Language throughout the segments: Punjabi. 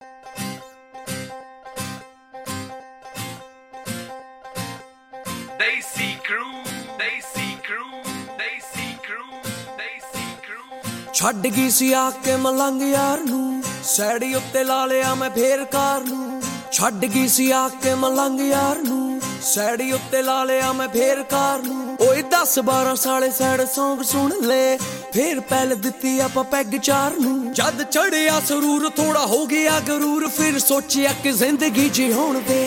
Desi Crew, Desi Crew, Desi Crew, Desi Crew। ਛੱਡ ਗਈ ਸੀ ਆ ਕੇ ਮਲੰਗ ਯਾਰ ਨੂੰ, ਸੈੜੀ ਉੱਤੇ ਲਾ ਲਿਆ ਮੈਂ ਫੇਰ ਕਾਰ ਨੂੰ। ਛੱਡ ਗਈ ਸੀ ਆ ਕੇ ਮਲੰਗ ਯਾਰ ਨੂੰ, ਸੈੜੀ ਉੱਤੇ ਲਾ ਲਿਆ ਮੈਂ ਫੇਰ ਕਾਰ ਨੂੰ। ਓਏ 10-12 ਸਾਲੇ ਸੈਡ ਸੌਂਗ ਸੁਣ ਲੈ, ਫੇਰ ਪਹਿਲ ਦਿੱਤੀ ਆਪਾਂ ਪੈਗ ਚਾਰ ਨੂੰ। ਜਦ ਚੜਿਆ ਸਰੂਰ ਥੋੜਾ ਹੋ ਗਿਆ ਗਰੂਰ, ਫਿਰ ਸੋਚਿਆ ਕਿ ਜ਼ਿੰਦਗੀ ਜਿਉਣ ਦੇ।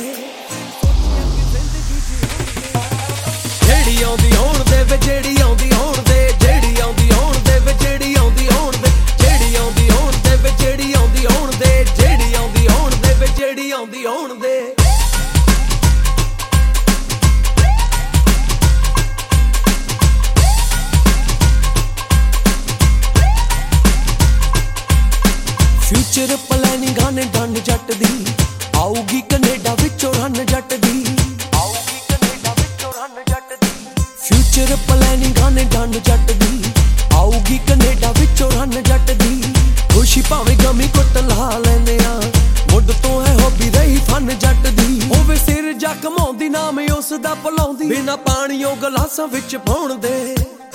ਜਿਹੜੀ ਆਉਂਦੀ ਹੋਣ ਦੇ ਵੇ, ਜਿਹੜੀ ਆਉਂਦੀ ਹੋਣ ਦੇ, ਜਿਹੜੀ ਆਉਂਦੀ ਹੋਣ ਦੇ ਵੇ, ਜਿਹੜੀ ਆਉਂਦੀ ਹੋਣ ਦੇ, ਜਿਹੜੀ ਆਉਂਦੀ ਹੋਣ ਦੇ ਵੇ, ਜਿਹੜੀ ਆਉਂਦੀ ਹੋਣ ਦੇ, ਜਿਹੜੀ ਆਉਂਦੀ ਹੋਣ ਦੇ ਵੇ, ਜਿਹੜੀ ਆਉਂਦੀ ਹੋਣ ਦੇ। ਫਿਊਚਰ ਪਲੈਨਿੰਗ ਗਾਣੇ ਡੰਨ ਜੱਟ ਦੀ, ਆਊਗੀ ਕੈਨੇਡਾ ਵਿੱਚੋਂ ਰਨ ਜੱਟ ਦੀ, ਆਊਗੀ ਕੈਨੇਡਾ ਵਿੱਚੋਂ ਰਨ ਜੱਟ ਦੀ। ਫਿਊਚਰ ਪਲੈਨਿੰਗ ਗਾਣੇ ਡੰਨ ਜੱਟ ਦੀ, ਆਊਗੀ ਕੈਨੇਡਾ ਵਿੱਚੋਂ ਰਨ ਜੱਟ ਦੀ। ਖੁਸ਼ੀ ਭਾਵੇਂ ਗਮੀ ਕੁੱਟ ਲਾ ਲੈਨੇ ਆ, ਮੁੱਢ ਤੋਂ ਹੈ ਹੌਬੀ ਰਹੀ ਫਨ ਜੱਟ ਦੀ। ਹੋਵੇ ਸਿਰ ਜਾ ਕਮਾਉਂਦੀ ਨਾਮ ਉਸ ਦਾ ਭੁਲਾਉਂਦੀ, ਬਿਨਾ ਪਾਣੀਓ ਗਲਾਸਾਂ ਵਿੱਚ ਪਾਉਣ ਦੇ।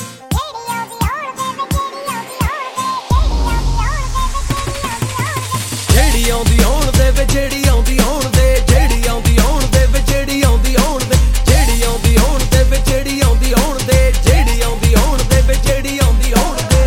ਜਿਹੜੀ ਆਉਂਦੀ ਹੋਣ ਦੇ ਵੇ, ਜਿਹੜੀ ਆਉਂਦੀ ਹੋਣ ਦੇ, ਜਿਹੜੀ ਆਉਂਦੀ ਹੋਣ ਦੇ ਵੇ, ਜਿਹੜੀ ਆਉਂਦੀ ਹੋਣ ਦੇ, ਜਿਹੜੀ ਆਉਂਦੀ ਹੋਣ ਦੇ ਵੇ, ਜਿਹੜੀ ਆਉਂਦੀ ਹੋਣ ਦੇ, ਜਿਹੜੀ ਆਉਂਦੀ ਹੋਣ ਦੇ ਵੇ, ਜਿਹੜੀ ਆਉਂਦੀ ਹੋਣ ਦੇ।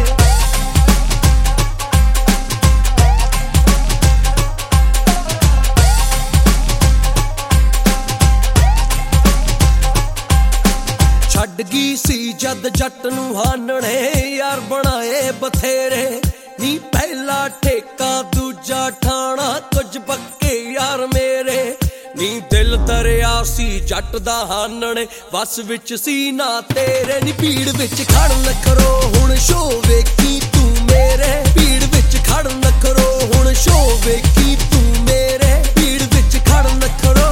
ਛੱਡ ਗਈ ਸੀ ਜਦ ਜੱਟ ਨੂੰ ਹਾਨਣੇ, ਯਾਰ ਬਣਾਏ ਬਥੇਰੇ ਨੀ। ਪਹਿਲਾ ਠੇਕਾ ਦੂਜਾ ਠਾਣਾ, ਕੁਝ ਪੱਕੇ ਯਾਰ ਮੇਰੇ ਨੀ। ਦਿਲ ਦਰਿਆ ਸੀ ਜੱਟ ਦਾ ਹਾਨਣੇ, ਵਸ ਵਿੱਚ ਸੀ ਨਾ ਤੇਰੇ ਨੀ। ਭੀੜ ਵਿੱਚ ਖੜ ਨਖਰੋ ਹੁਣ ਸ਼ੋ ਵੇਖੀ ਤੂੰ ਮੇਰੇ, ਭੀੜ ਵਿੱਚ ਖੜ ਨਖਰੋ ਹੁਣ ਸ਼ੋ ਵੇਖੀ ਤੂੰ ਮੇਰੇ, ਭੀੜ ਵਿੱਚ ਖੜ ਨਖਰੋ।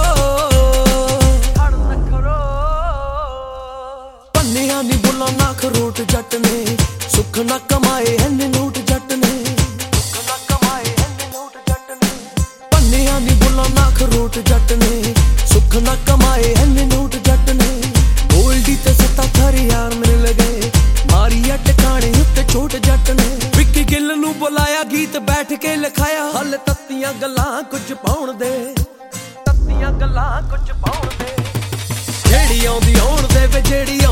ਪੰਨਿਆਂ ਨੀ ਬੁੱਲਾਂ ਨਾ ਖਰੋਟ ਜੱਟ ਨੇ, ਸੁੱਖ ਨਾ ਕਮਾਏ ਐਨੇ ਨੋਟ ਜੱਟ ਨੇ, ਸੁੱਖ ਨਾ ਕਮਾਏ ਐਨੇ ਨੋਟ ਜੱਟ ਨੇ। ਪੰਨਿਆਂ ਨੀ ਬੁੱਲਾਂ ਨਾ ਖਰੋਟ ਜੱਟ ਨੇ, ਸੁੱਖ ਨਾ ਕਮਾਏ ਐਨੇ ਨੋਟ ਜੱਟ ਨੇ। ਗੋਲਡੀ ਤੇ ਸੱਤਾ ਥਰ ਯਾਰ ਮਿਲ ਗਏ, ਮਾਰੀ ਆ ਟਿਕਾਣੇ ਉੱਤੇ ਛੋਟ ਜੱਟ ਨੇ। ਵਿੱਕੀ ਗਿੱਲ ਨੂੰ ਬੁਲਾਇਆ ਗੀਤ ਬੈਠ ਕੇ ਲਿਖਾਇਆ, ਹਲ ਤੱਤੀਆਂ ਗੱਲਾਂ ਕੁਝ ਪਾਉਣ ਦੇ, ਤੱਤੀਆਂ ਗੱਲਾਂ ਕੁਝ ਪਾਉਣ ਦੇ। ਜਿਹੜੀ ਆਉਂਦੀ ਹੋਣ ਦੇ ਵੇ, ਜਿਹੜੀ